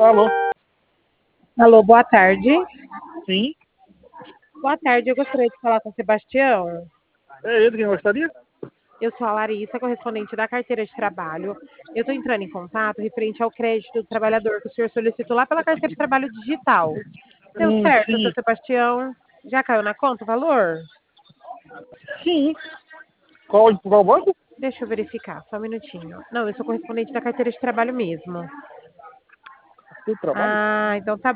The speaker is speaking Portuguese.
Alô? Alô, boa tarde. Sim? Boa tarde, eu gostaria de falar com o Sebastião. É ele quem gostaria? Eu sou a Larissa, correspondente da carteira de trabalho. Eu estou entrando em contato referente ao crédito do trabalhador que o senhor solicitou lá pela carteira de trabalho digital. Deu certo, Sim. seu Sebastião? Já caiu na conta o valor? Sim. Qual banco? Deixa eu verificar, só um minutinho. Não, eu sou correspondente da carteira de trabalho mesmo. Do trabalho? Ah, então tá